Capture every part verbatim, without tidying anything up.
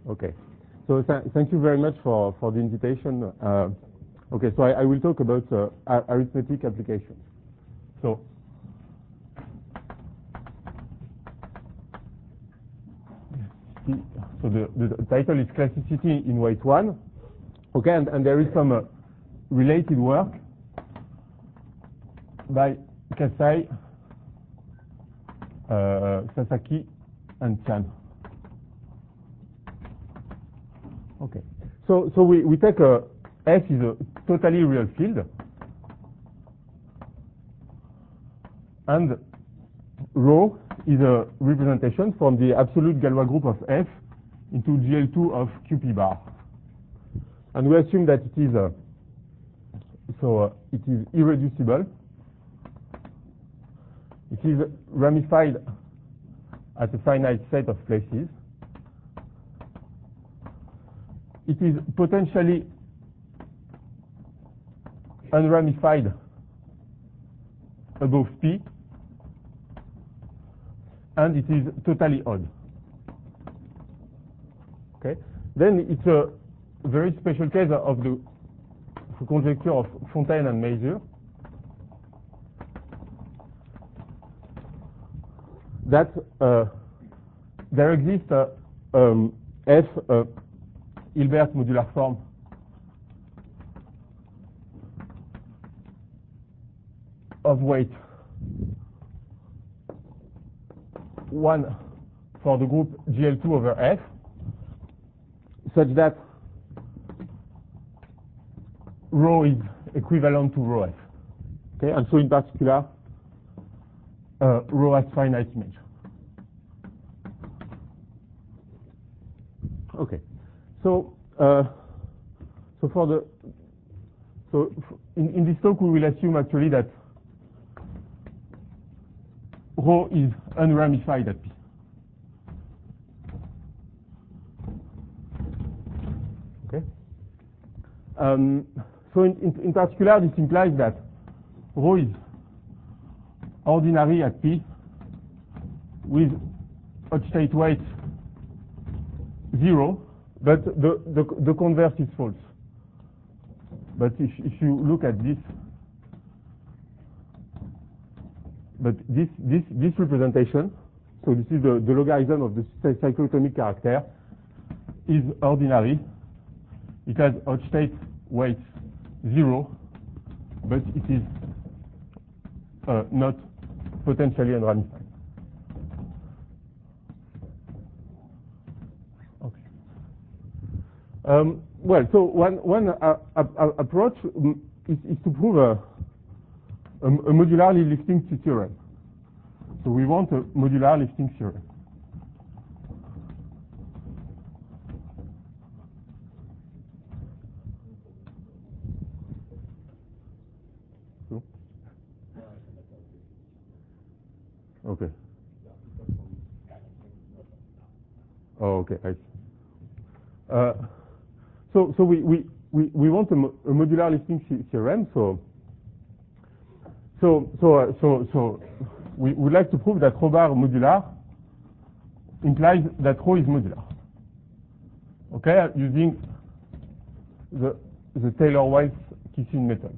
Okay. So th thank you very much for, for the invitation. Uh, okay, so I, I will talk about uh, arithmetic applications. So, so the, the title is Classicity in Weight one. Okay, and, and there is some uh, related work by Kasai, uh, Sasaki, and Chan. Okay. So, so we, we take a F is a totally real field, and rho is a representation from the absolute Galois group of F into G L two of Q P bar. And we assume that it is a, so uh, it is irreducible. It is ramified at a finite set of places. It is potentially unramified above P, and it is totally odd. Okay. Then it's a very special case of the, the conjecture of Fontaine and Mazur, that uh, there exists a um, F uh, Hilbert modular form of weight one for the group G L two over F, such that rho is equivalent to rho F. Okay, and so in particular, uh, rho has finite image. Okay, so uh, so for the so in, in this talk we will assume actually that rho is unramified at P. Okay. Um, so in, in, in particular, this implies that rho is ordinary at P with hot state weight zero, but the, the, the converse is false. But if, if you look at this, but this, this, this representation, so this is the, the logarithm of the cyclotomic character, is ordinary. It has hot state weight zero, but it is uh, not potentially unramified. Okay. Um, well, so one, one uh, uh, uh, approach is, is to prove a, a, a modularly lifting theorem. So we want a modular lifting theorem. So? Okay. Oh, okay. I see. Uh, so, so we, we, we, we want a, mo a modular lifting theorem. So, so, so, uh, so, so we would like to prove that rho bar modular implies that rho is modular. Okay, using the the Taylor-Wiles-Kissin method.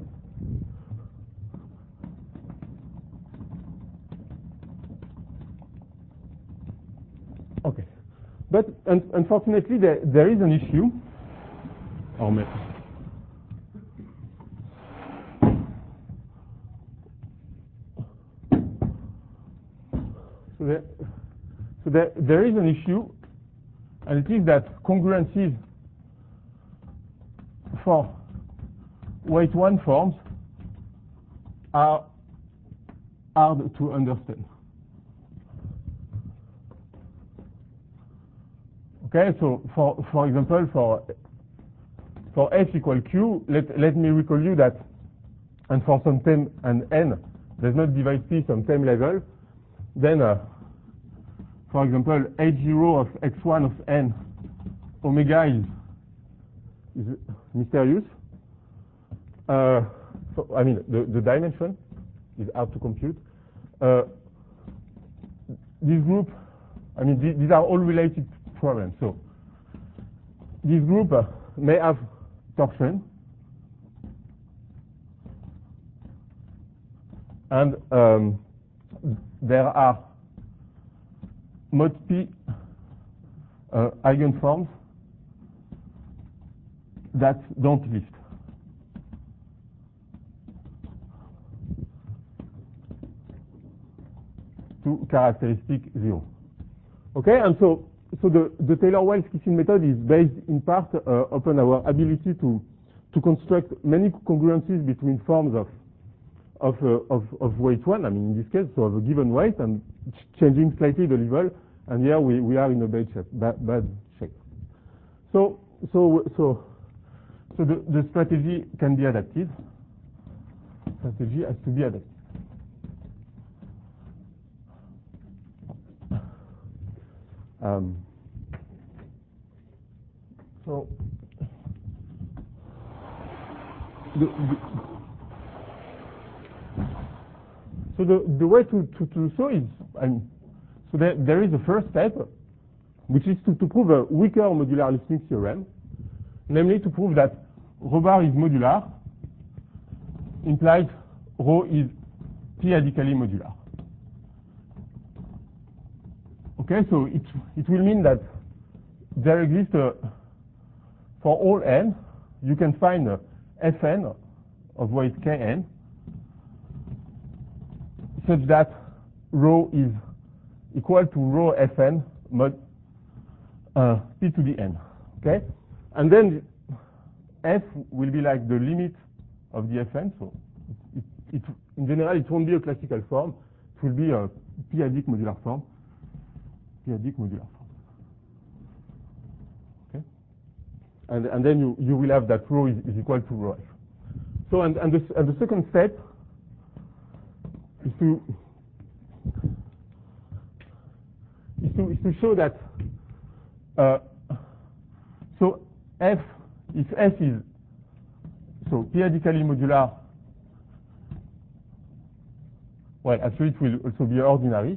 Okay, but un unfortunately there there is an issue. Oh, mais. So there, so there there is an issue, and it is that congruencies for weight one forms are hard to understand. Okay, so for for example, for for F equal Q, let let me recall you that, and for some time and n does not divide P some time level, then uh, for example H zero of x one of n omega is is mysterious. Uh, so, I mean the the dimension is hard to compute. Uh, this group, I mean th these are all related problems. So this group uh, may have torsion, and um, there are mod P uh, eigenforms that don't lift. To characteristic zero. Okay, and so so the, the Taylor-Wiles-Kissin method is based in part uh, upon our ability to to construct many congruencies between forms of of, uh, of of weight one. I mean, in this case, so of a given weight and ch changing slightly the level. And here we, we are in a bad shape. Bad, bad shape. So so so so the, the strategy can be adaptive. Strategy has to be adaptive. Um, so the, the, so the, the way to, to, to do so is, I mean, so there, there is a first step, which is to, to prove a weaker modular lifting theorem, namely to prove that rho bar is modular, implies rho is p-adically modular. Okay, so it, it will mean that there exists, a, for all n, you can find a Fn of weight Kn such that rho is equal to rho Fn mod uh, p to the n. Okay, and then F will be like the limit of the Fn, so it, it, in general it won't be a classical form, it will be a p-adic modular form. P-adic modular form. Okay, and and then you you will have that rho is, is equal to rho f. So and and the and the second step is to is to is to show that uh, so f if f is so p-adically modular. Well, actually it will also be ordinary.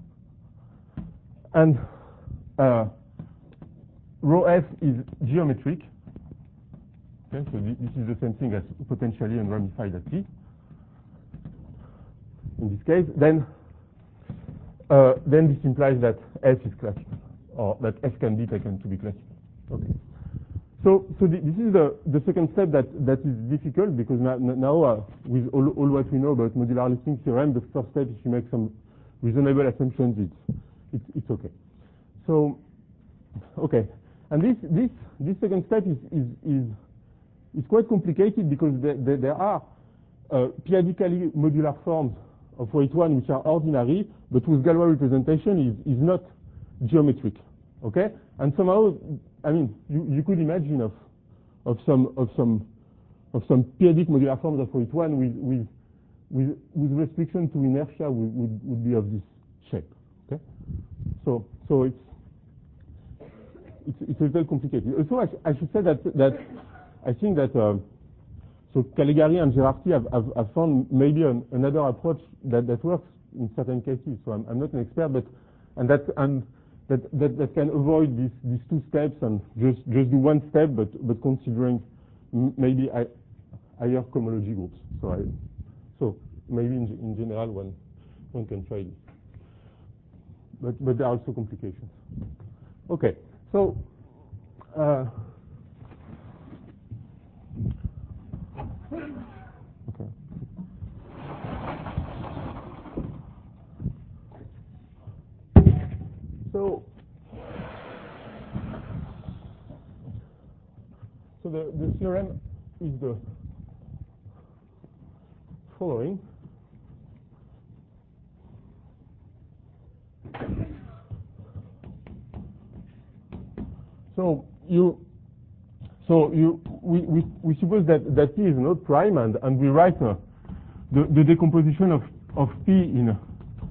And uh, rho f is geometric. Okay, so th this is the same thing as potentially unramified at T. In this case, then uh, then this implies that F is classical, or that F can be taken to be classical. Okay. So so th this is the the second step that that is difficult because now, now uh, with all, all what we know about modular lifting theorem, the first step is to make some reasonable assumptions. It's It's, it's okay. So, okay, and this this this second step is is is, is quite complicated because there, there, there are uh, p-adically modular forms of weight one which are ordinary, but whose Galois representation is is not geometric. Okay, and somehow, I mean, you you could imagine of of some of some of some p-adic modular forms of weight one with with with with restriction to inertia would would, would be of this shape. Okay, so so it's it's, it's a little complicated. Also, I, sh I should say that that I think that uh, so Calegari and Gherardi have, have, have found maybe an, another approach that, that works in certain cases. So I'm, I'm not an expert, but and that and that, that that can avoid these these two steps and just just do one step, but but considering m maybe I, higher cohomology groups. So I so maybe in, in general one one can try this. But, but there are also complications. Okay, so uh, okay. So, so the, the theorem is the following. So you, so you, we, we, we suppose that, that P is not prime, and, and we write uh, the, the decomposition of, of P in uh,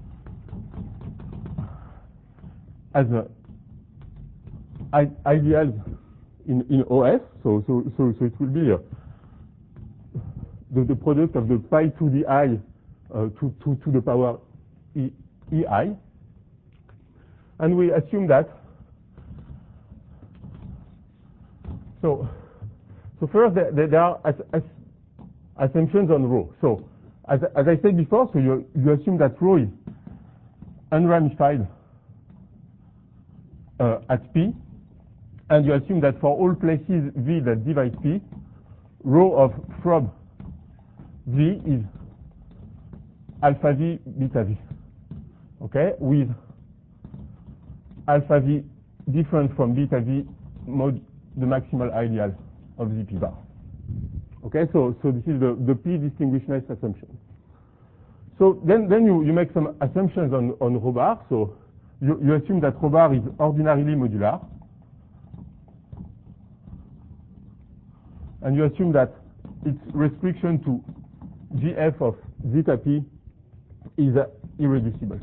as a I, ideals in, in O F. So, so, so, so it will be uh, the, the product of the pi to the I uh, to, to, to the power e, ei. And we assume that So, so first there, there are as, as assumptions on rho. So, as, as I said before, so you, you assume that rho is unramified uh, at P, and you assume that for all places V that divide P, rho of from V is alpha V beta V. Okay, with alpha V different from beta V mod the maximal ideal of Z P bar. Okay, so so this is the, the P distinguishness assumption. So then then you, you make some assumptions on, on rho bar. So you, you assume that rho bar is ordinarily modular. And you assume that its restriction to G F of zeta P is uh, irreducible.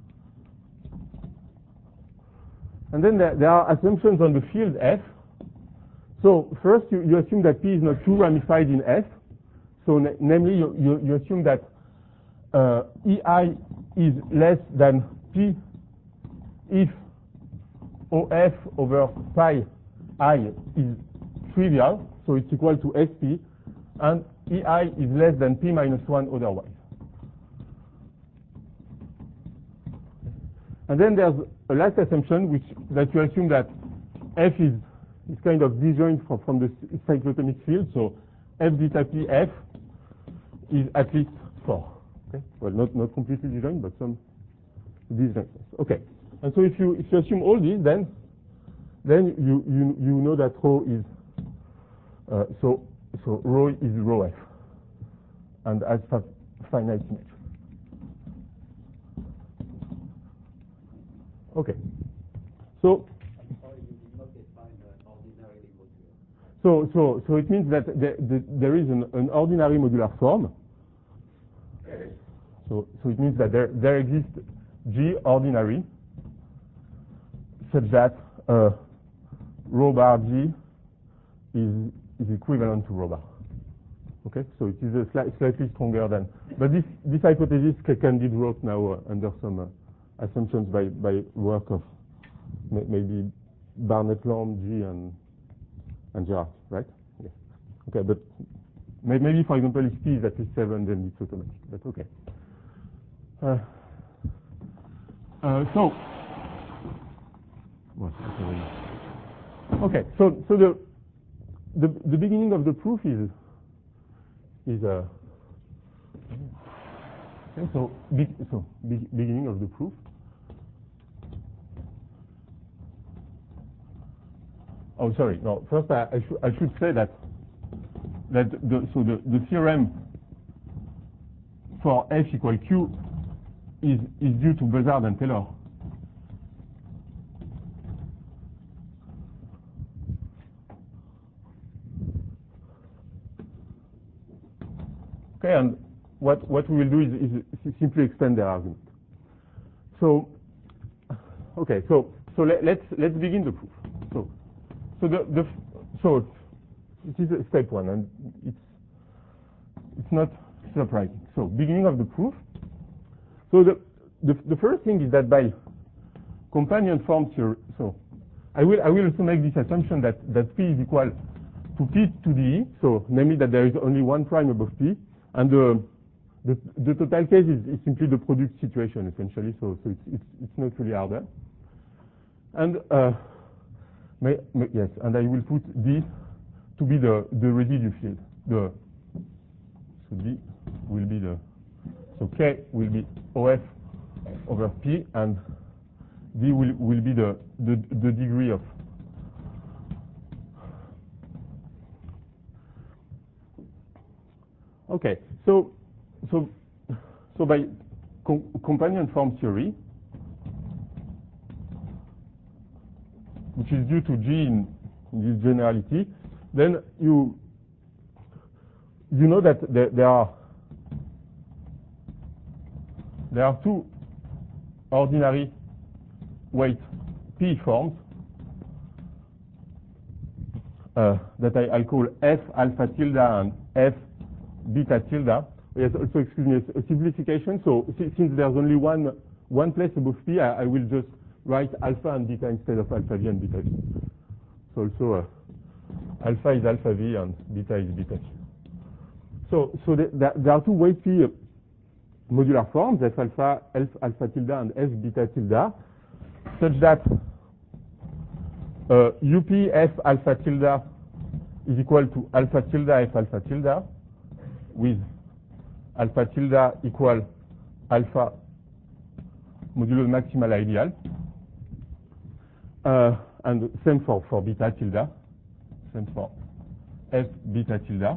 And then there, there are assumptions on the field F. So first you, you assume that P is not too ramified in F. So na namely you, you, you assume that uh, E I is less than P if O F over pi I is trivial, so it's equal to S P, and E I is less than P minus one otherwise. And then there's a last assumption, which that you assume that F is, is kind of disjoint from, from the cyclotomic field, so F zeta P F is at least four. Okay? Well, not, not completely disjoint, but some disjointness. Okay. And so if you if you assume all these, then then you you you know that rho is uh, so so rho is rho F, and as fa finite symmetry. Okay. So so so so it means that the, the, there is an, an ordinary modular form. So so it means that there there exists G ordinary such that uh, rho bar G is is equivalent to rho bar. Okay, so it is a sli slightly stronger than, but this this hypothesis can be dropped now uh, under some uh, assumptions by by work of may, maybe Barnett, Lamb, G, and and Gerard, right? Yes. Okay, but may, maybe for example if P is at least seven, then it's automatic. But okay. Uh, uh, so. Okay, so so the the the beginning of the proof is is uh okay, so be, so be, beginning of the proof. Oh, sorry. No, first I, I should I should say that that the so the the theorem for F equal Q is is due to Buzzard and Taylor. Okay, and what, what we will do is, is simply extend their argument. So, okay, so so let, let's let's begin the proof. So, so the the so this is step one, and it's it's not surprising. So, beginning of the proof. So the the, the first thing is that by companion form theory. So, I will I will also make this assumption that that P is equal to P to the E. So, namely that there is only one prime above P. And the, the the total case is, is simply the product situation essentially, so so it's it's, it's not really harder. And uh, may, may, yes, and I will put D to be the the residue field. The so D will be the so K will be O F over P, and D will will be the the the degree of. Okay, so so so by com companion form theory, which is due to G in, in this generality, then you you know that there, there are there are two ordinary weight P forms uh, that I, I call F alpha tilde and F beta tilde. Yes, also excuse me, a simplification. So since there's only one one place above P, I, I will just write alpha and beta instead of alpha V and beta V. So also alpha is alpha v and beta is beta t. So, so the, the, there are two weighty modular forms, f alpha, f alpha tilde, and f beta tilde, such that uh, up f alpha tilde is equal to alpha tilde f alpha tilde, with alpha tilde equal alpha modulo maximal ideal. Uh, and same for, for beta tilde, same for f beta tilde.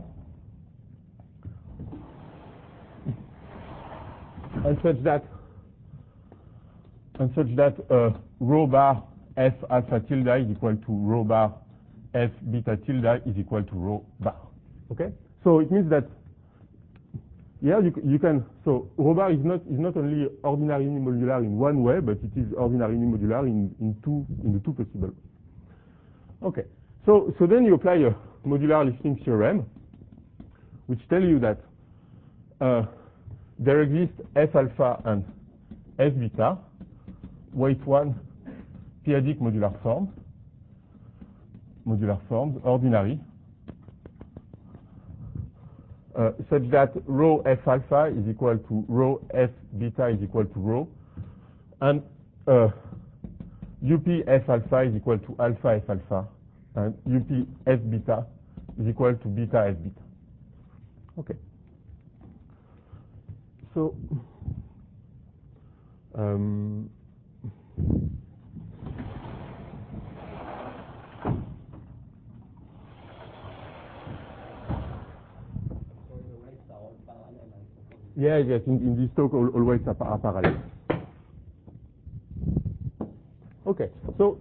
And such that, and such that uh, rho bar f alpha tilde is equal to rho bar f beta tilde is equal to rho bar. Okay? So it means that here you, you can, so rho bar is not, is not only ordinary unimodular in one way, but it is ordinary unimodular in, in two, in the two possible ways. Okay. So, so then you apply a modular listing theorem, which tell you that uh, there exists f alpha and f beta, weight one p-adic modular forms, modular forms, ordinary, uh, such that rho f alpha is equal to rho f beta is equal to rho, and uh, up f alpha is equal to alpha f alpha, and up f beta is equal to beta f beta. Okay. So, um, yeah, yes, in, in this talk, all, always are, are parallel. Okay, so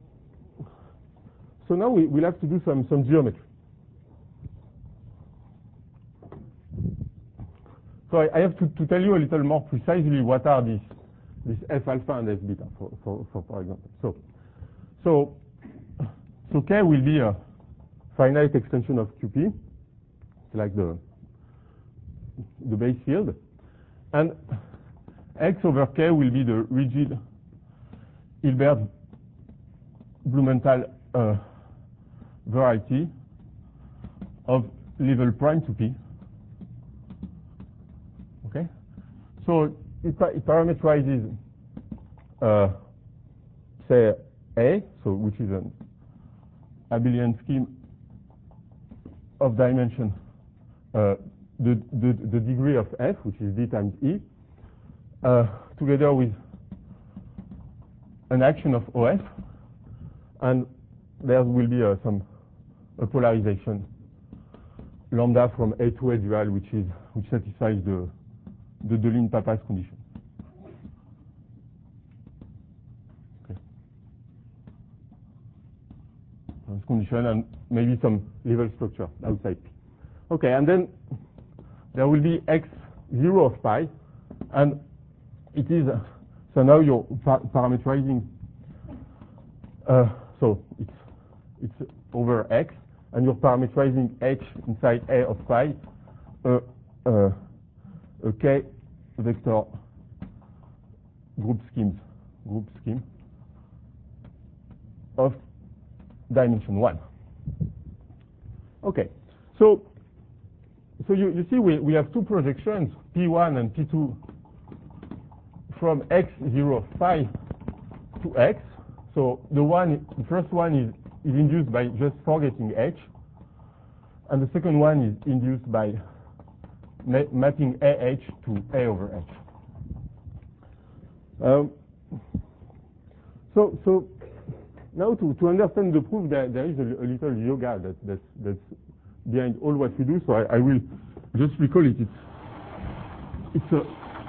so now we, we'll have to do some, some geometry. So I, I have to, to tell you a little more precisely what are these, these f alpha and f beta, for, for, for, for example. So, so, so K will be a finite extension of Q P, like the, the base field, and X over K will be the rigid Hilbert Blumenthal uh, variety of level prime to P. Okay, so it, it parameterizes, uh, say A, so which is an abelian scheme of dimension, uh, the, the the degree of F, which is D times E, uh, together with an action of O F, and there will be uh, some a polarization lambda from A to A dual, which is which satisfies the the Deligne-Papas condition. Okay. This condition and maybe some level structure outside P. Okay, and then there will be x zero of pi, and it is uh, so now you're par parameterizing. Uh, so it's it's over x, and you're parameterizing h inside A of pi, uh, uh, a k vector group schemes, group scheme of dimension one. Okay, so so you, you see we, we have two projections, P one and P two, from x zero of pi to x. So the one, the first one is, is induced by just forgetting h, and the second one is induced by ma mapping A H to A over H. Um, so, so now to, to understand the proof, there, there is a, a little yoga that, that's, that's behind all what we do. So I, I will just recall it. It's, it's a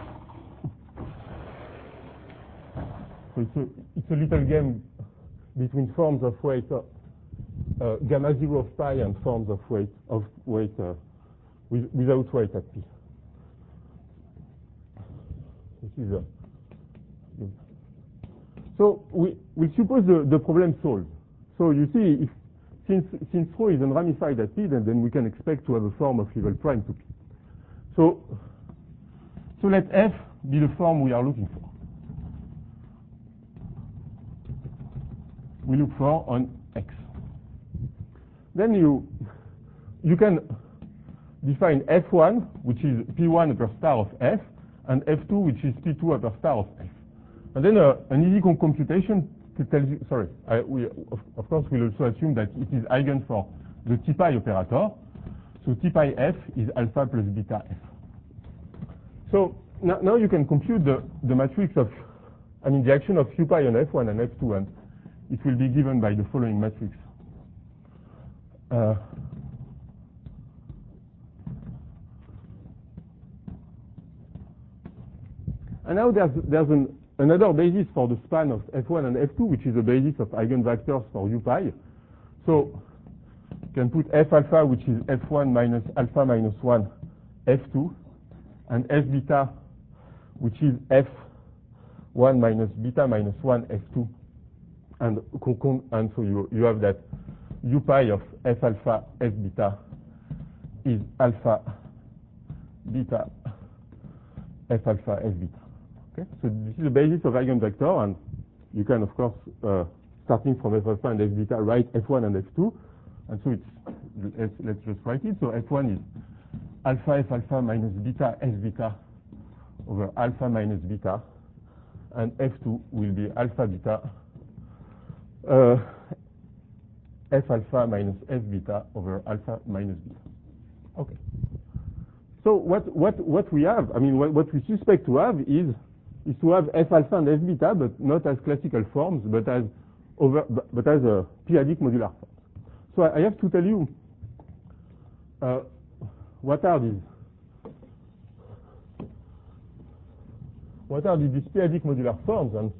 so it's a it's a little game between forms of weight uh, uh, gamma zero of pi and forms of weight of weight uh, with, without weight at P. This is a so we we suppose the, the problem solved. So you see, if since since rho is unramified at P, then then we can expect to have a form of level prime to P. So so let F be the form we are looking for. We look for on X. then you you can define F one, which is P one upper star of F, and F two, which is P two upper star of F. And then uh, an easy com computation tells you, sorry, I, we, of, of course, we'll also assume that it is eigen for the T pi operator. So T pi F is alpha plus beta F. So now, now you can compute the, the matrix of, I mean, the action of U pi on F one and F two, and it will be given by the following matrix. Uh, and now there's, there's an, another basis for the span of F one and F two, which is the basis of eigenvectors for U pi. So you can put F alpha, which is F one minus alpha minus one F two, and F beta, which is F one minus beta minus one F two. And, and so you, you have that U pi of F alpha F beta is alpha beta F alpha F beta. Okay? So this is the basis of eigenvector, and you can, of course, uh, starting from F alpha and F beta, write F one and F two. And so it's, let's, let's just write it. So F one is alpha F alpha minus beta F beta over alpha minus beta, and F two will be alpha beta uh, F alpha minus F beta over alpha minus beta. Okay. So what what what we have, I mean, what, what we suspect to have is is to have F alpha and F beta, but not as classical forms, but as over but as a p-adic modular forms. So I, I have to tell you uh, what are these. What are these p-adic modular forms, and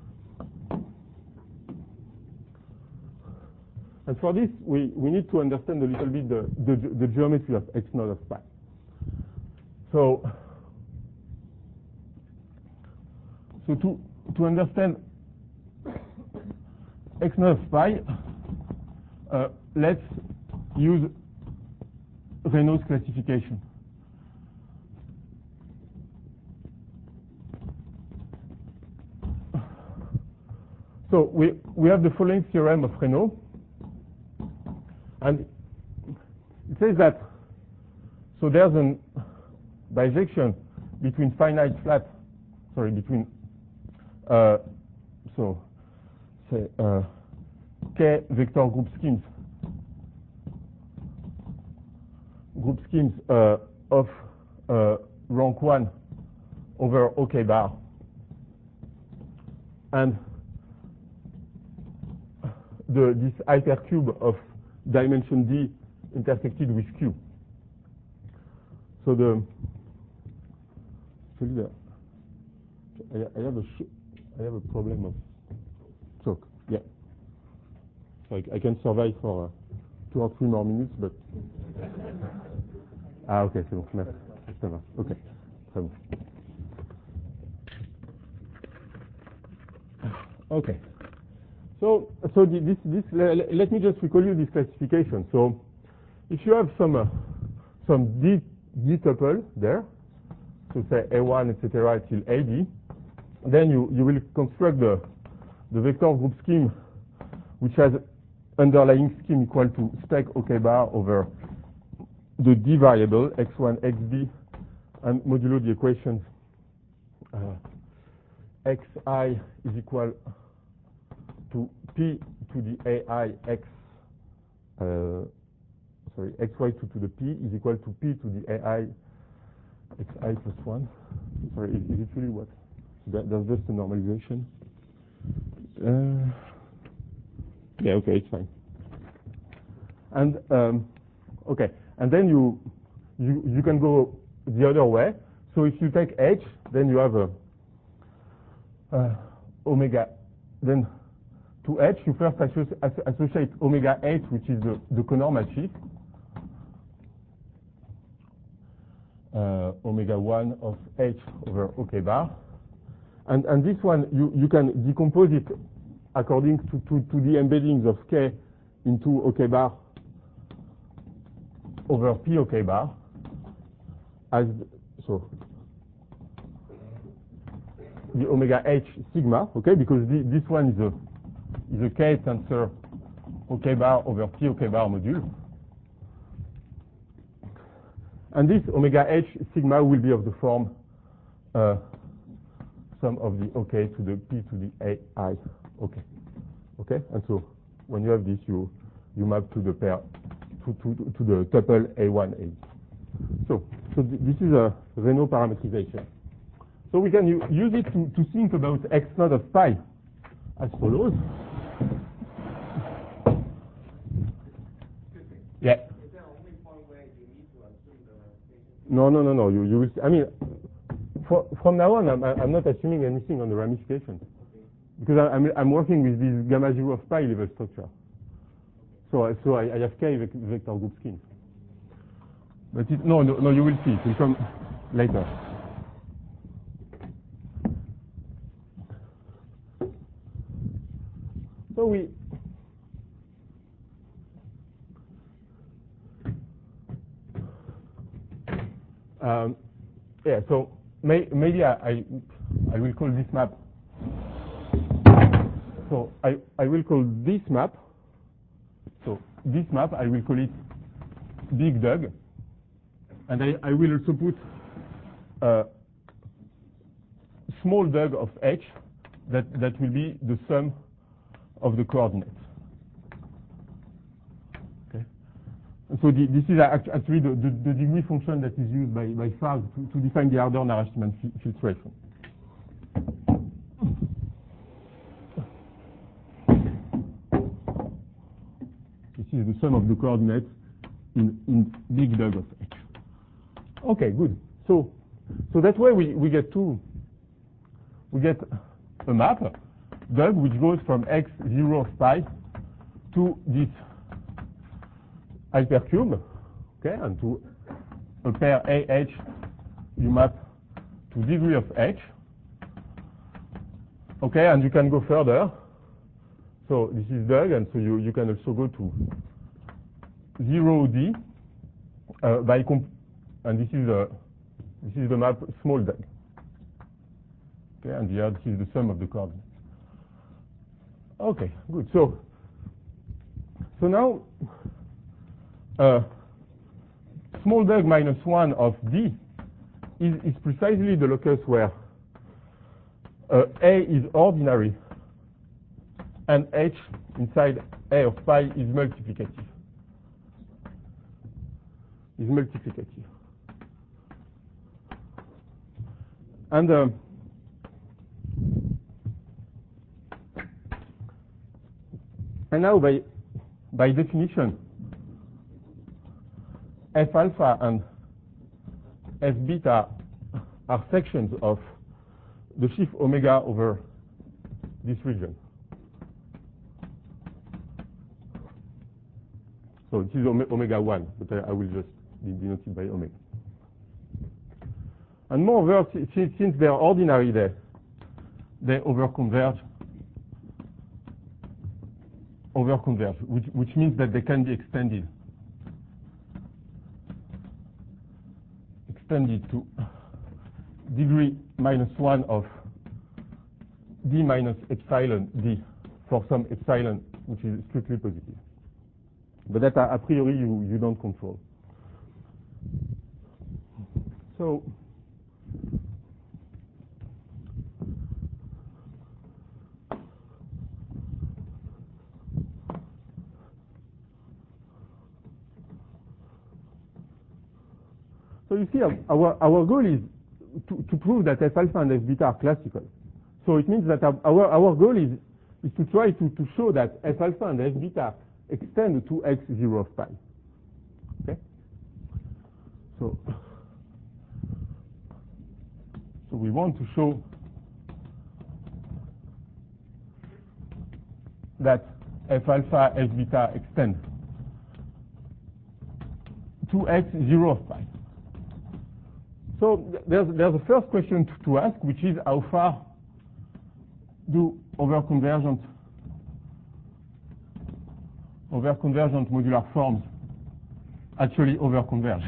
and for this we, we need to understand a little bit the, the, the geometry of X naught of pi. So so to to understand X naught of pi, uh, let's use Reynolds classification. So we, we have the following theorem of Reynolds, and it says that, so there's a bijection between finite flat, sorry, between, uh, so, say, uh, K vector group schemes, group schemes uh, of uh, rank one over OK bar, and the, this hypercube of dimension D intersected with Q. So the, actually the I, I have a I have a problem of choke. Yeah. So I, I can survive for uh, two or three more minutes, but ah ok, c'est bon, merci, ça va. Ok, très bon. Okay. So, so this, this, let me just recall you this classification. So, if you have some, uh, some D, D tuple there, so say A one, et cetera, till A D, then you, you will construct the, the vector group scheme, which has underlying scheme equal to spec OK bar over the D variable, x one, xd, and modulo the equations uh, xi is equal to p to the ai x, uh, sorry, xy to, to the p is equal to p to the ai xi plus one. Sorry, is, is it really what? That, that's just a normalization. Uh, yeah, okay, it's fine. And um, okay, and then you you you can go the other way. So if you take h, then you have a uh, omega. Then to h, you first associate omega h, which is the, the conormative, uh, omega one of h over OK bar. And, and this one, you, you can decompose it according to, to, to the embeddings of k into OK bar over p OK bar. As so, the omega h sigma, okay, because the, this one is a is a k tensor OK bar over T OK bar module. And this omega H sigma will be of the form uh, sum of the OK to the P to the A I OK. OK? And so when you have this, you, you map to the pair, to, to, to the tuple A one A. So, so th this is a Raynaud parametrization. So we can use it to, to think about X naught of pi as follows. Yeah. Is there only one way you need to assume the ramification? No, no, no, no. You, you will. I mean, for, from now on, I'm, I'm not assuming anything on the ramifications Okay. because I, I'm, I'm working with this gamma zero of pi level structure. Okay. So, so I, I have k vector group schemes. But it, no, no, no. You will see. It will come later. So we. Um, yeah, so may, maybe I, I, I will call this map. So I, I will call this map. So this map, I will call it Big Doug. And I, I will also put a small Doug of H that, that will be the sum of the coordinates. And so the, this is actually the, the, the degree function that is used by, by Farg to, to define the Harder-Narasimhan filtration. This is the sum of the coordinates in, in Big Doug of H. Okay, good. So, so that way we, we get two, we get a map, Doug, which goes from X zero of pi to this hypercube, okay, and to a pair A H, you map to degree of H, okay, and you can go further. So this is Doug, and so you, you can also go to zero D uh, by comp, and this is a this is the map small Doug, okay, and here this is the sum of the coordinates. Okay, good. So so now. Uh, small Doug minus one of D is, is precisely the locus where uh, A is ordinary and H inside A of pi is multiplicative. Is multiplicative. And uh, and now by by definition, F alpha and F beta are sections of the sheaf omega over this region. So it is omega one, but I, I will just denote it by omega. And moreover, since, since they are ordinary, they, they overconverge, overconverge, which, which means that they can be extended. Extended to degree minus one of D minus epsilon D for some epsilon which is strictly positive. But that a priori you, you don't control. So So you see, our, our goal is to, to prove that F alpha and F beta are classical. So it means that our, our goal is, is to try to, to show that F alpha and F beta extend to X zero of pi. Okay? So, so we want to show that F alpha, F beta extend to X zero of pi. So there's, there's a first question to, to ask, which is how far do overconvergent overconvergent modular forms actually overconverge?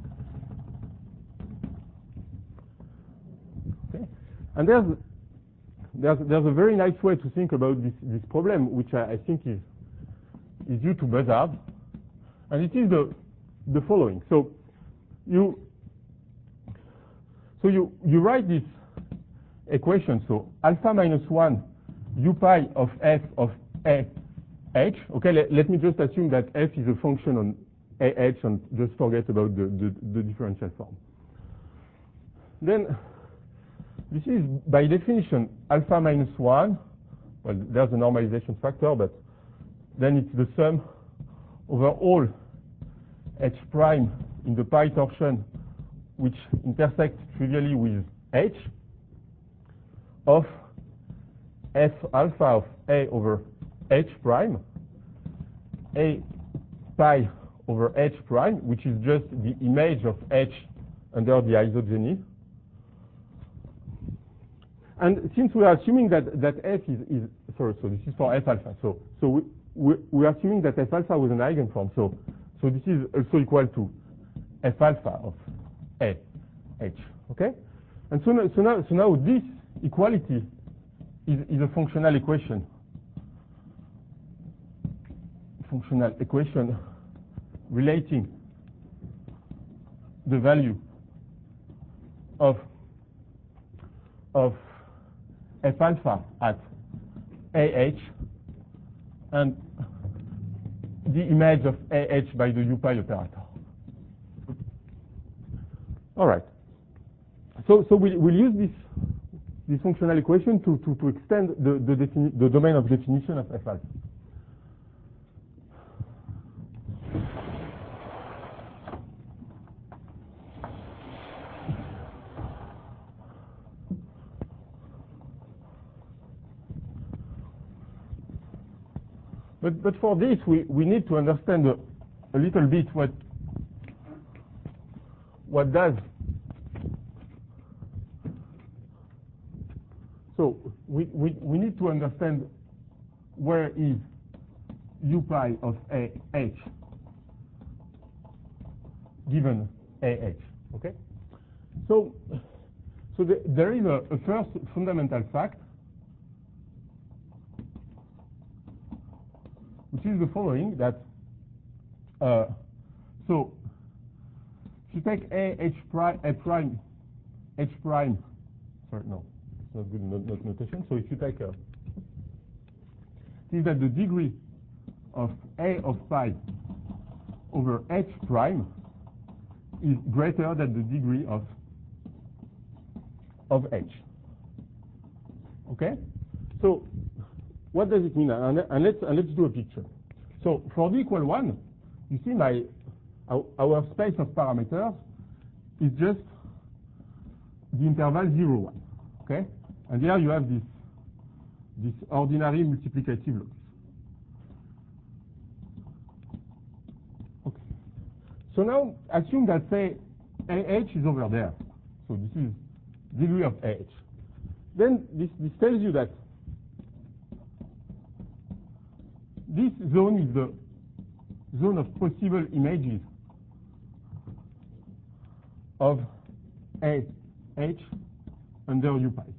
Okay. And there's, there's there's a very nice way to think about this, this problem, which I, I think is is due to Buzzard, and it is the the following. So you so you you write this equation. So alpha minus one u pi of f of a h. Okay, let, let me just assume that f is a function on a h and just forget about the, the, the differential form. Then this is by definition alpha minus one. Well, there's a normalization factor, but then it's the sum over all h prime in the pi torsion which intersects trivially with h of f alpha of a over h prime, a pi over h prime, which is just the image of h under the isogeny. And since we are assuming that, that f is, is, sorry, so this is for f alpha. So, so we, we, we are assuming that f alpha was an eigenform. So, so this is also equal to f alpha of a h. Okay? And so now, so now, so now this equality is, is a functional equation. Functional equation relating the value of of f alpha at ah and the image of ah by the u pi operator. All right. So so we we'll use this this functional equation to to, to extend the the, defini the domain of definition of f alpha. But, but for this, we, we need to understand a, a little bit what, what does. So we, we, we need to understand where is u pi of a h given ah. Okay. So so the, there is a, a first fundamental fact, which is the following, that uh, so if you take a h prime a prime h prime, sorry, no, it's not good not, not notation. So if you take a, it is that the degree of a of pi over h prime is greater than the degree of of h. Okay, so what does it mean? And, and, let's, and let's do a picture. So for d equal one, you see my our, our space of parameters is just the interval zero, one. Okay? And here you have this, this ordinary multiplicative locus. Okay. So now assume that, say, ah is over there. So this is degree of ah. Then this, this tells you that this zone is the zone of possible images of A H under U pi.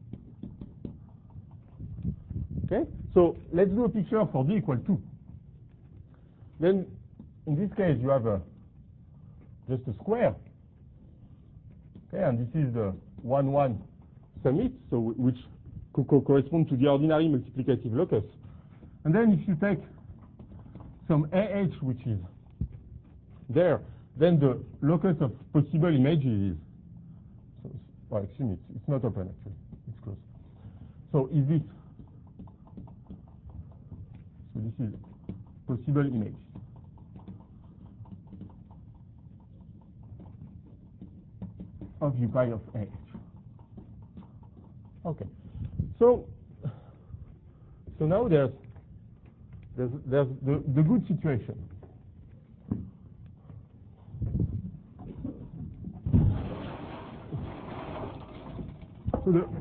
Okay? So let's do a picture for D equal two. Then in this case you have a, just a square. Okay, and this is the one one summit, so which co co corresponds to the ordinary multiplicative locus. And then if you take some A H which is there, then the locus of possible images is, so, well, excuse me, it's, it's not open actually, it's closed. So is this, so this is possible image. Of U pi of A H. Okay. So, so now there's There's, there's the, the good situation. So the,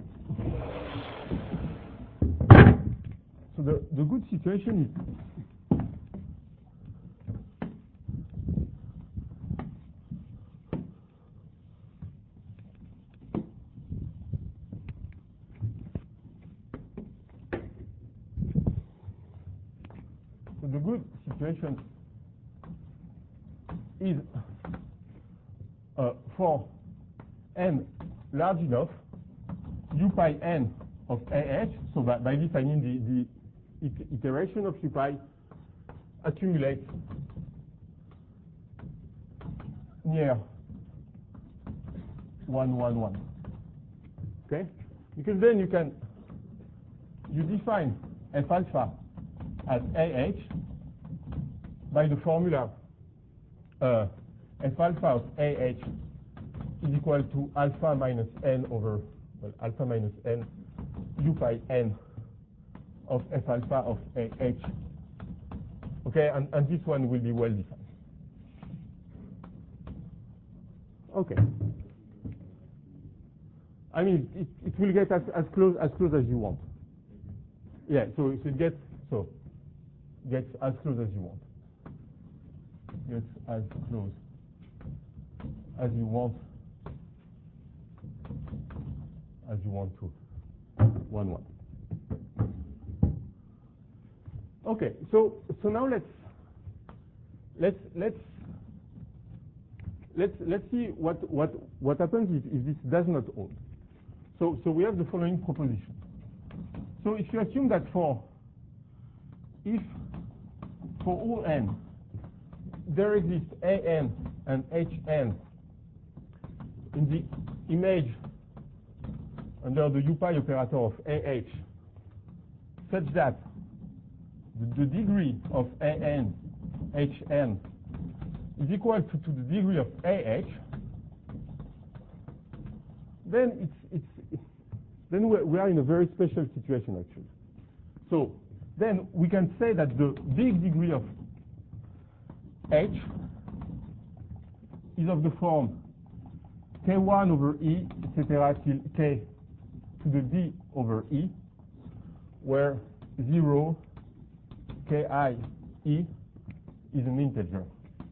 so the, the good situation is the good situation is uh, for n large enough, u pi n of ah, so by, by this I mean the, the iteration of u pi accumulates near one, one, one. Okay? Because then you can, you define f alpha as ah by the formula uh, f alpha of ah is equal to alpha minus n over, well, alpha minus n u pi n of f alpha of ah. Okay, and, and this one will be well defined. Okay. I mean, it, it will get as, as close as close as you want. Yeah, so, so it gets so gets as close as you want. Gets as close as you want as you want to one one. Okay, so so now let's let's let's let's let's see what what what happens if, if this does not hold. So so we have the following proposition. So if you assume that for if for all n there exists an and hn in the image under the u pi operator of ah such that the degree of an hn is equal to, to the degree of ah, then it's it's, it's then we we are in a very special situation actually. So then we can say that the big degree of h is of the form k one over e, et cetera, till k to the d over e, where zero ki e is an integer.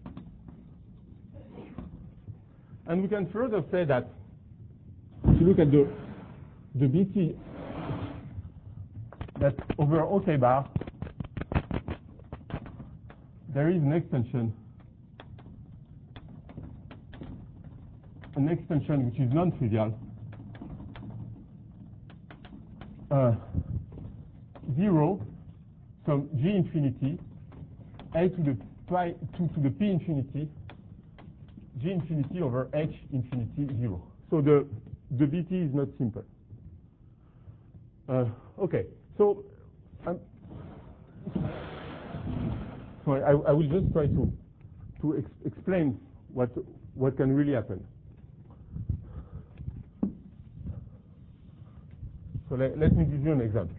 And we can further say that if you look at the the bt, that over OK bar there is an extension, an extension which is non-trivial, uh, zero from g infinity a to the pi to, to the p infinity g infinity over h infinity zero. So the the bt is not simple. Uh, okay, so um, so I, I will just try to to ex explain what what can really happen. So let, let me give you an example.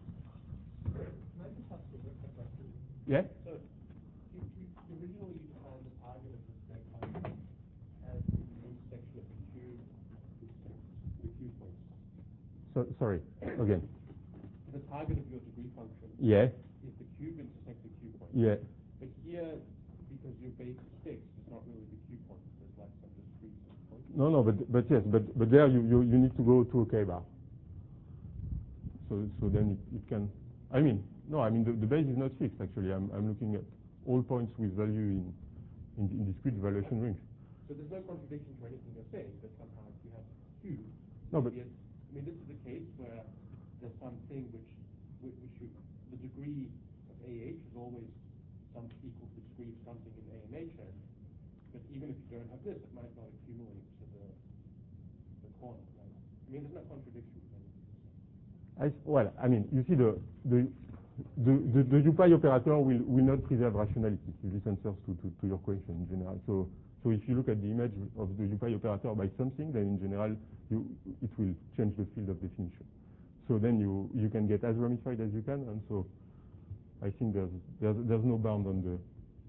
Yeah? So you, you, originally you defined the target of the state function as the intersection of the cube with the cube points. So sorry, again. The target of your degree function Yeah. is the cube intersect the cube point. Yeah. But here, because your base is fixed, it's not really the cube point. There's like some discrete points. No, no, but but yes, but but there you you, you need to go to a k bar. So so then it, it can. I mean, no, I mean the, the base is not fixed actually. I'm I'm looking at all points with value in in, in discrete evaluation rings. So there's no contradiction to anything you're saying, that somehow if you have a cube, No, but I mean this is a case where there's something which which you, the degree of ah is always some equal to the degree of something in a and hn. But even if you don't have this, it might not accumulate to the the quantum. Right? I mean, there's no contradiction with anything. I, well, I mean, you see the the the, the, the u pi operator will will not preserve rationality. This answers to, to to your question in general. So so if you look at the image of the u pi operator by something, then in general you it will change the field of definition. So then you you can get as ramified as you can, and so I think there's there's there's no bound on the.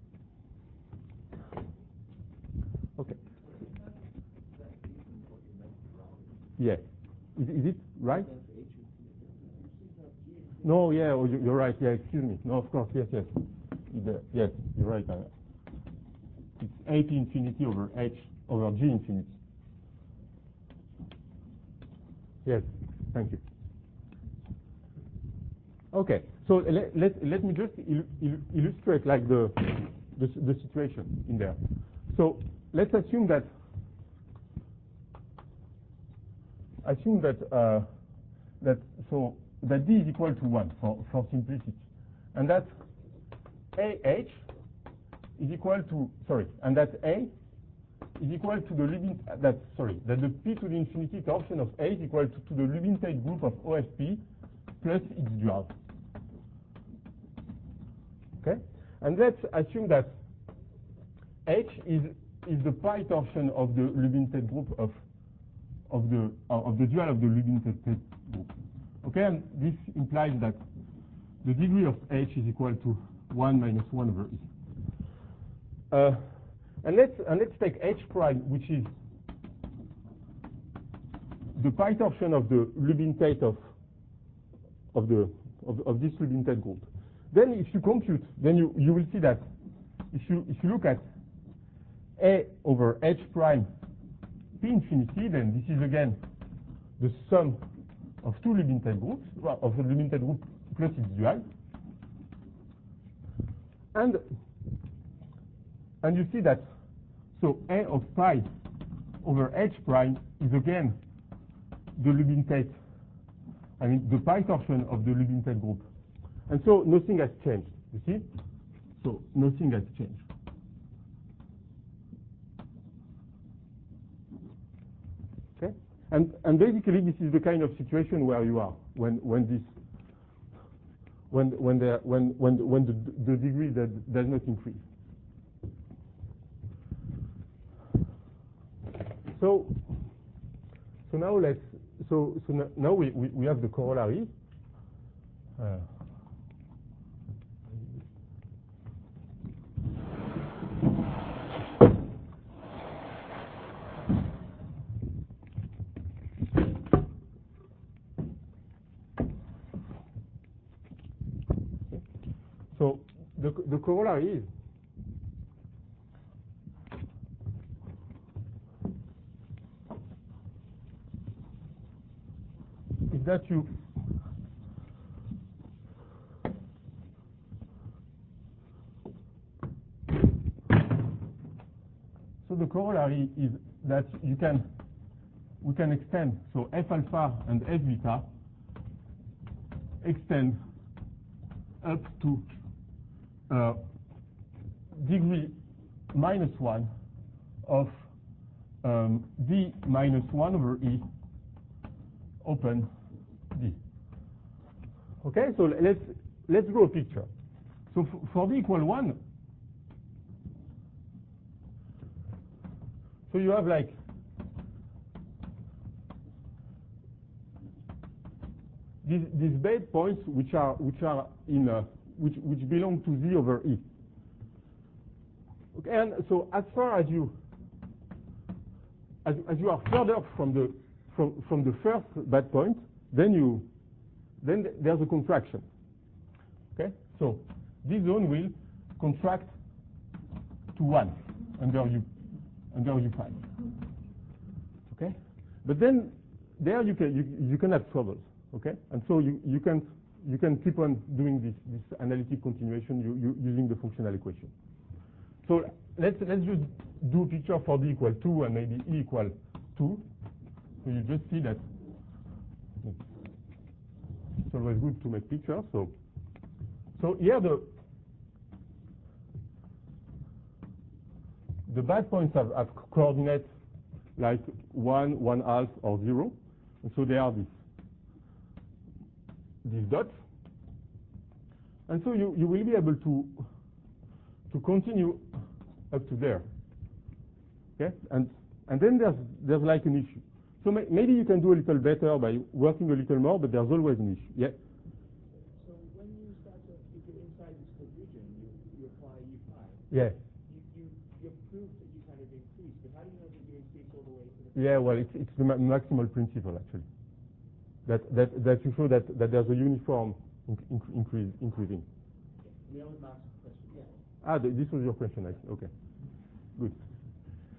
Okay. Yeah. Is, is it right? No, yeah, oh, you, you're right. Yeah, excuse me. No, of course, yes, yes. The, yes, you're right. Uh, it's a p infinity over h over g infinity. Yes, thank you. Okay, so let, let, let me just il il illustrate like the, the, the situation in there. So let's assume that, assume that, uh, that, so that D is equal to one for, for simplicity. And that A H is equal to, sorry, and that A is equal to the Lubin, that, sorry, that the P to the infinity torsion of A is equal to, to the Lubin-Tate group of O F P plus its dual. Okay? And let's assume that H is, is the pi torsion of the Lubin-Tate group of, of, the, uh, of the dual of the Lubin-Tate group. Okay, and this implies that the degree of H is equal to one minus one over E. Uh, and, let's, and let's take H prime, which is the pi torsion of the Lubin-Tate of, of, the, of, of this Lubin-Tate group. Then if you compute, then you, you will see that if you, if you look at A over H prime P infinity, then this is again the sum of two Lubin-Tate groups, well, of the Lubin-Tate group plus its dual. And, and you see that, so A of pi over H prime is again the Lubin-Tate, I mean the pi torsion of the Lubin-Tate group. And so nothing has changed, you see? So nothing has changed. Okay? And, and basically this is the kind of situation where you are when, when this, when, when, there, when, when, when the, the degree that does not increase. So, so now let's, so, so now we, we, we have the corollary. Uh, So the, the corollary is is that you so the corollary is that you can we can extend, so F alpha and F beta extend up to uh, degree minus one of um, D minus one over E open D. Okay, so let's let's draw a picture. So for D equal one, so you have like these these base points which are which are in uh, which which belong to Z over E. Okay, and so as far as you as, as you are further from the from from the first bad point, then you then there's a contraction. Okay, so this zone will contract to one under U under U five. Okay, but then there you can you, you can have troubles. Okay, and so you you can you can keep on doing this this analytic continuation you, you, using the functional equation. So let's let's just do a picture for D equal two and maybe E equal two. So you just see that it's always good to make pictures. So so here the the bad points have, have coordinates like one, one half, or zero, and so they are this these dots, and so you you will be able to to continue up to there. Okay, and and then there's there's like an issue. So may, maybe you can do a little better by working a little more, but there's always an issue. Yeah. So when you start to, if you're inside this code region, you you apply U five. Yeah. You you you prove that you kind of increase, but how do you know that you increase all the way to the? Yeah. Well, it's it's the ma maximal principle actually. That that that you show that that there's a uniform inc increase increasing. Okay. The other Mark's question. Yeah. Ah, th this was your question, I think. Okay. Good.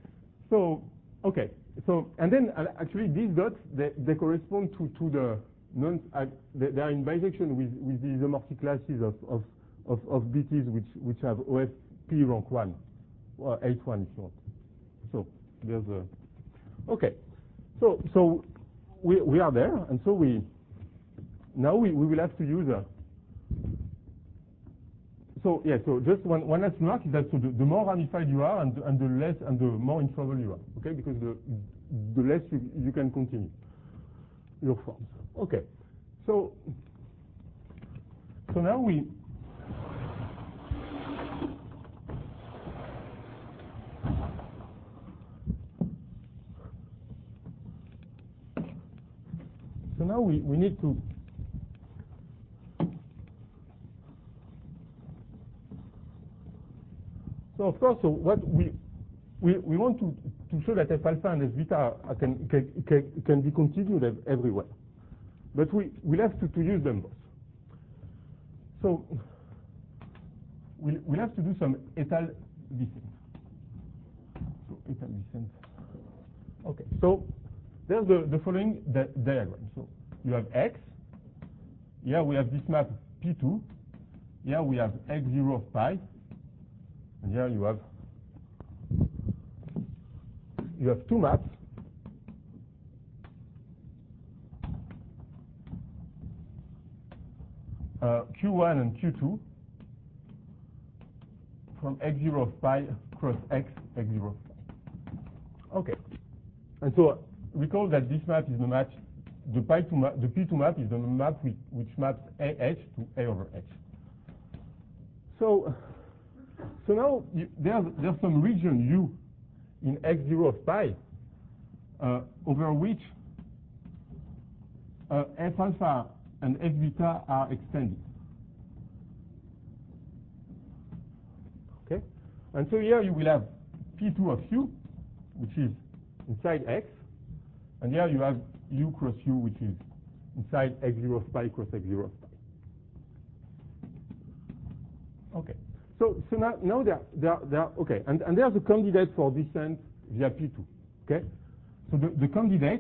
So, okay. So, and then uh, actually these dots, they, they correspond to, to the non, uh, they, they are in bisection with, with the isomorphic classes of, of, of, of B Ts which, which have O F P rank one, or H one if you want. So there's a, okay. So, so we, we are there, and so we, now we, we will have to use a, so yeah, so just one, one last remark is that so the, the more ramified you are and, and the less and the more in trouble you are, okay, because the, the less you, you can continue your forms. Okay, so, so now we, so now we, we need to, so of course, so what we, we, we want to, to show that F alpha and F beta are, can, can, can, can be continued ev everywhere. But we, we'll have to, to use them both. So we'll, we'll have to do some étale descent. So étale descent. Okay, so there's the, the following di diagram. So you have X. Here we have this map P two. Here we have X zero of pi. And here you have you have two maps. Uh, Q one and Q two from X zero of pi cross X, X zero of pi. Okay. And so recall that this map is the match, the, pi two map, the P two map is the map which, which maps A H to A over H. So, so now you, there's, there's some region U in X zero of pi uh, over which uh, F alpha and F beta are extended. Okay? And so here you will have P two of U, which is inside X, and here you have U cross U, which is inside X zero of pi cross X zero of pi. Okay. So, so now, now they are, they are, they are okay, and, and there's a candidate for descent via P two. Okay? So the, the candidate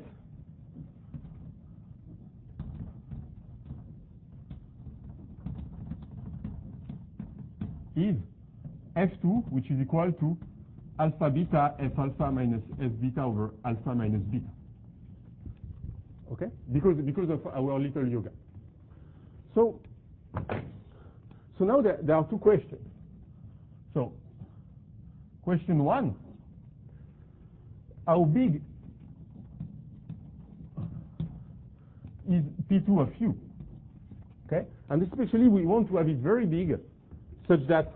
is F two, which is equal to alpha beta F alpha minus F beta over alpha minus beta. Okay? Because, because of our little yoga. So, so now there, there are two questions. So, question one, how big is P two of U? Okay? And especially we want to have it very big, such that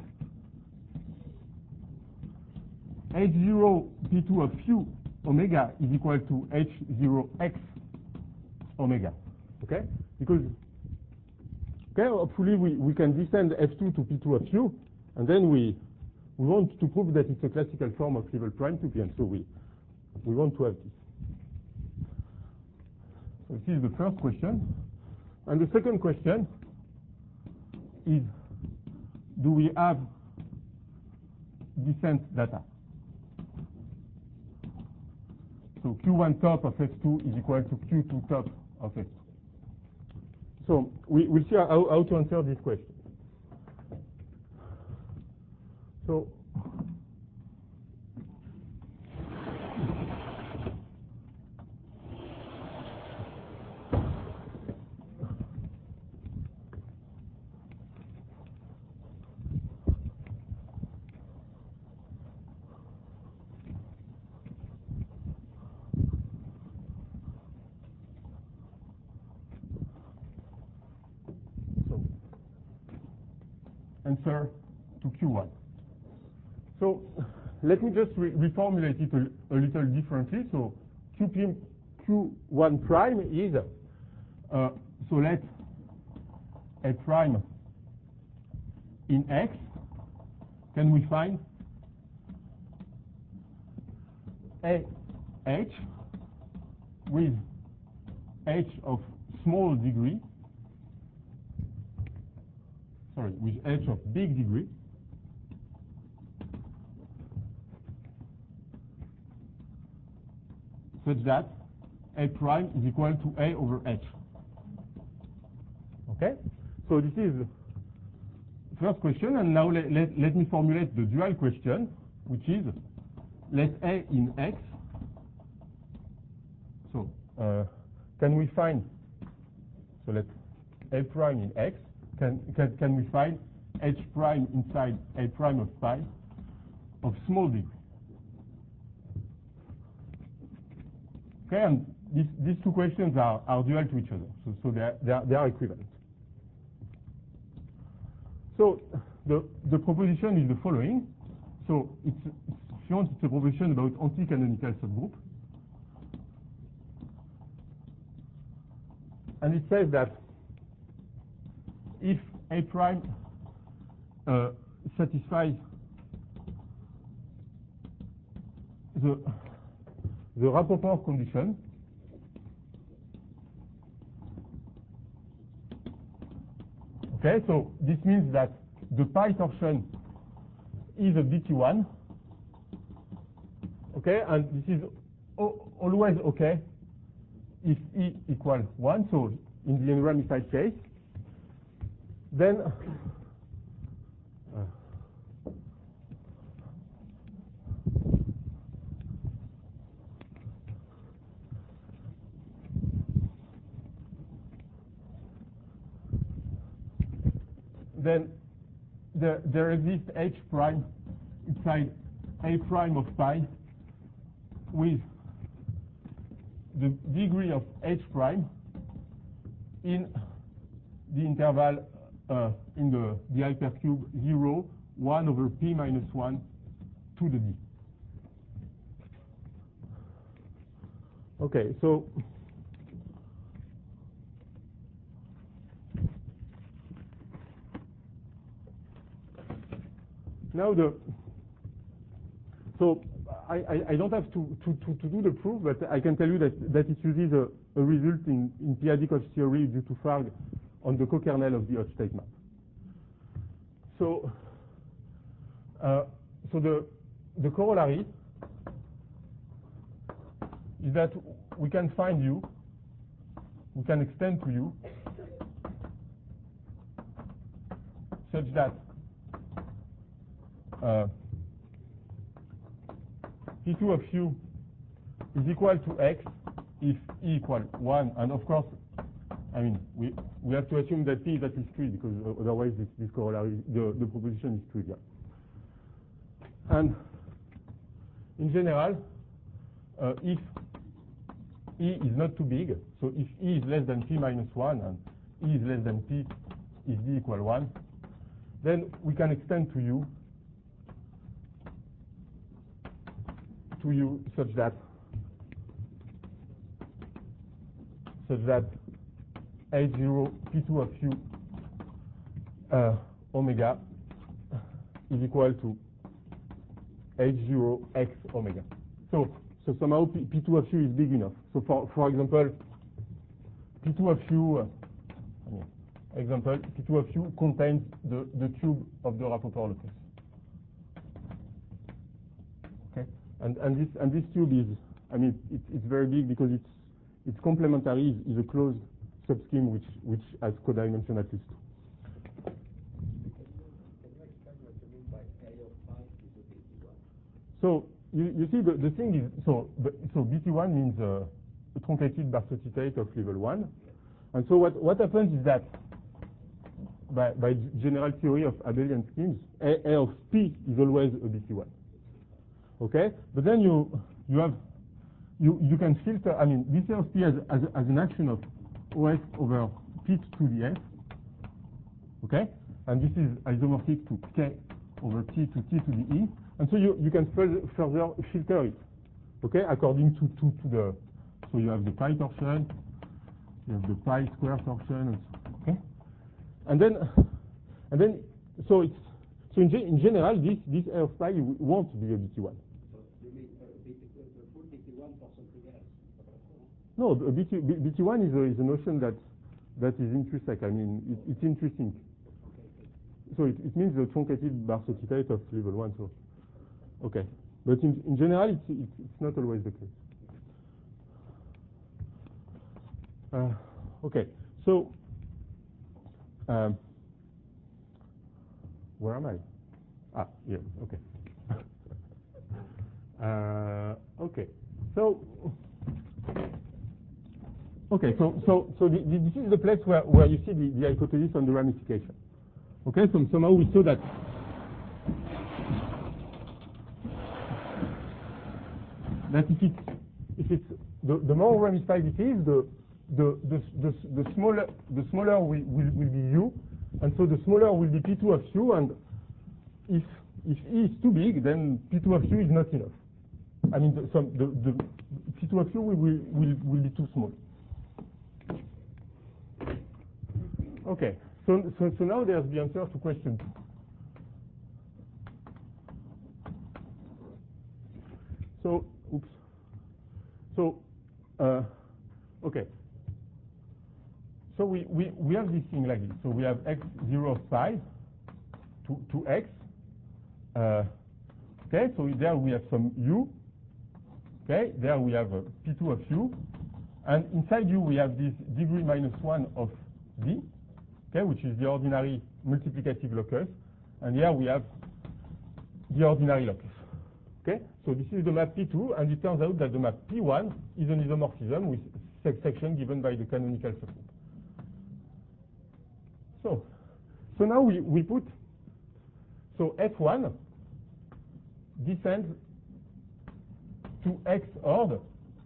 H zero P two of U omega is equal to H zero X omega. Okay? Because, okay, hopefully we, we can descend F two to P two of U, and then we, we want to prove that it's a classical form of level prime two P, and so we, we want to have this. So this is the first question. And the second question is, do we have descent data? So Q one top of F two is equal to Q two top of F two. So we, we'll see how, how to answer this question. So answer to Q one. So let me just re reformulate it a, a little differently. So Q P, Q one prime is, uh, so let A prime in X, can we find A H with H of small degree, sorry, with H of big degree, such that A prime is equal to A over H. Okay? So this is the first question, and now let, let, let me formulate the dual question, which is let A in X. So uh, can we find, so let A prime in X, can, can, can we find H prime inside A prime of pi of small degree? Okay, and these, these two questions are, are dual to each other, so, so they, are, they, are, they are equivalent. So the, the proposition is the following. So it's, it's, if you want, it's a proposition about anti-canonical subgroup. And it says that if A prime uh, satisfies the, the Rapoport condition, okay, so this means that the pi torsion is a B T one, okay, and this is always okay if E equals one, so in the unramified case, then uh, then there, there exists H prime inside A prime of pi with the degree of H prime in the interval uh, in the, the hypercube zero, one over p minus one to the d. Okay, so now the so I, I, I don't have to, to, to, to do the proof, but I can tell you that, that it uses a, a result in, in p-adic Hodge theory due to Farg on the co-kernel of the Hodge state map. So, uh, so the, the corollary is that we can find U, we can extend to U, such that uh, P two of U is equal to X if E equal one, and of course, I mean, we, we have to assume that P is at least three, because otherwise this, this corollary, the, the proposition is trivial. And in general, uh, if E is not too big, so if E is less than P minus one and E is less than P is D equal one, then we can extend to U to U such that such that H zero P two of U uh, omega is equal to H zero X omega. So so somehow P, P2 of U is big enough. So for for example, P two of U, uh, I mean, example, P two of U contains the, the cube of the Rapoport locus. Okay, and and this and this cube is, I mean, it, it's very big because it's it's complementary, is a closed subscheme which which has codimension at least two. Can you explain what you mean by A of pi is a B T one? So you, you see the, the thing is, so so B T one means uh, a truncated Barsotti of level one, and so what what happens is that by by general theory of abelian schemes, A, A of P is always a B T one. Okay, but then you you have you you can filter. I mean, this A of P as as, as an action of O S over P to the S. Okay, and this is isomorphic to K over T to T to the E. And so you, you can further, further filter it, okay, according to, to, to the, so you have the pi torsion, you have the pi square torsion, and so, okay? And then, and then, so it's, so in, in general, this, this A of pi won't be a B T one. So you mean uh, B T, the full B T one for something else? No, a B T, B T one is a, is a notion that, that is intrinsic. I mean, it, it's intrinsic. So it, it means the truncated Barsotti of level one, so. Okay, but in, in general, it's, it's, it's not always the case. Uh, okay, so um, where am I? Ah, yeah, okay. uh, okay, so okay, so so so the, the, this is the place where where you see the, the hypothesis on the ramification. Okay, so somehow we saw that that if it's if it's the, the more ramified it is, the the the the, the smaller the smaller will, will will be u, and so the smaller will be P two of u, and if if E is too big, then P two of u is not enough. I mean, the, some, the, the P two of u will, will will will be too small. Okay, so so so now there's the answer to question two. So, oops. So, uh, okay. So we, we, we have this thing like this. So we have x zero of pi to, to x. Uh, okay, so there we have some u. Okay, there we have uh, P two of u. And inside u we have this degree minus one of d, okay, which is the ordinary multiplicative locus. And here we have the ordinary locus. Okay, so this is the map P two, and it turns out that the map P one is an isomorphism with section given by the canonical subgroup. So, so now we, we put, so F one descends to X orbed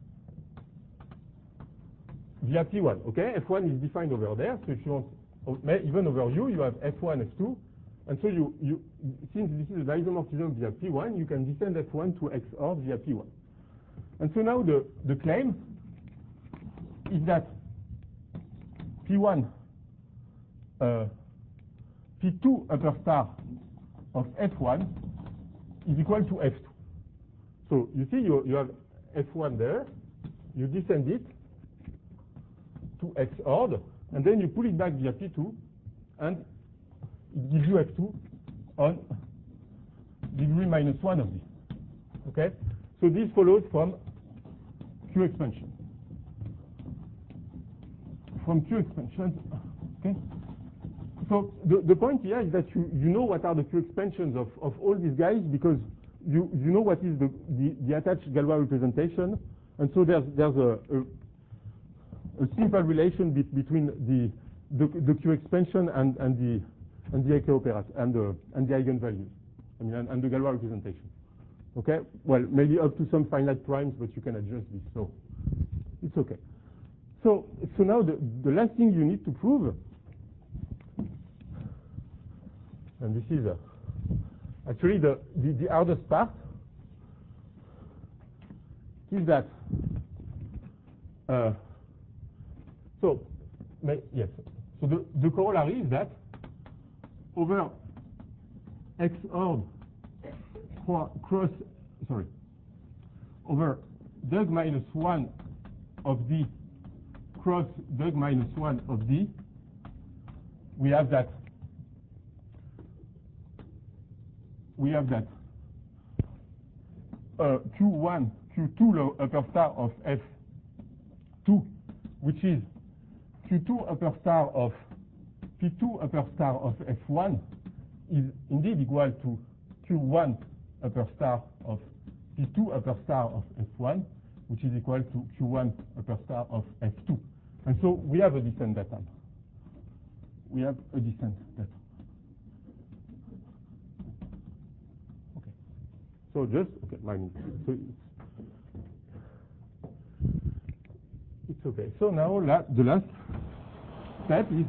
via P one. Okay, F one is defined over there, so if you want, even over U, you have F one, F two. And so you, you, since this is an isomorphism via P one, you can descend F one to X orbed via P one. And so now the, the claim is that P one, uh, P two upper star of F one is equal to F two. So you see you, you have F one there, you descend it to X orbed, and then you pull it back via P two, and it gives you F two on degree minus one of this. Okay? So this follows from Q expansion. From Q expansion, okay? So the, the point here is that you, you know what are the Q expansions of, of all these guys, because you, you know what is the, the, the attached Galois representation, and so there's, there's a, a, a simple relation be, between the, the, the Q expansion and, and the and the Eke operator and the and the eigenvalues, I mean, and, and the Galois representation. Okay, well, maybe up to some finite primes, but you can adjust this, so it's okay. So, so now the the last thing you need to prove, and this is uh, actually the, the the hardest part, is that uh, so may, yes, so the the corollary is that over X orbed cross, sorry, over Doug minus one of D cross Doug minus one of D, we have that, we have that uh, Q one, Q two low upper star of F two, which is Q two upper star of P two upper star of F one is indeed equal to Q one upper star of P two upper star of F one, which is equal to Q one upper star of F two. And so we have a descent datum. We have a descent datum. Okay. So just, okay, my so it's, it's okay. So now la, the last step is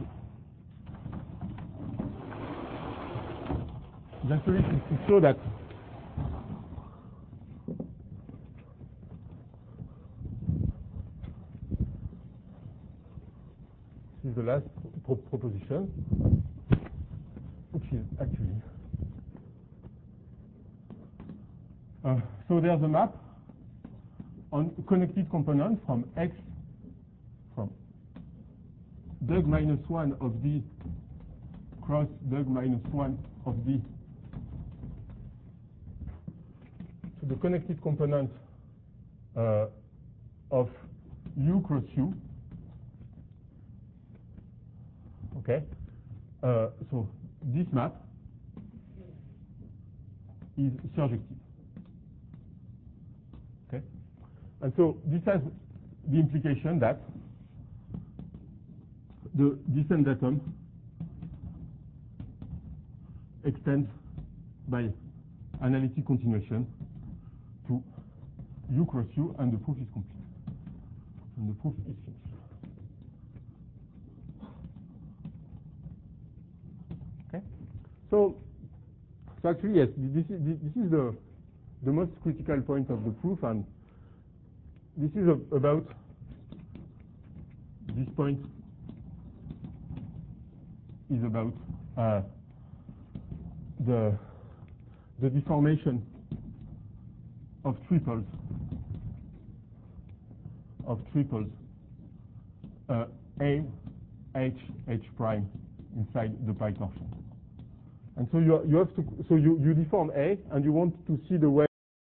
actually to show that this is the last pro proposition, which is actually uh, so there's a map on connected components from X, from Doug minus one of D cross Doug minus one of D to the connected component uh, of U cross U. Okay, uh, so this map is surjective. Okay? And so this has the implication that the descent datum extends by analytic continuation to U cross U, and the proof is complete. And the proof is finished. Okay? So, so actually, yes, this is, this is the, the most critical point of the proof, and this is a, about this point is about uh, the the deformation of triples of triples uh, A, H, H prime inside the pi torsion. And so you you have to so you you deform A, and you want to see the way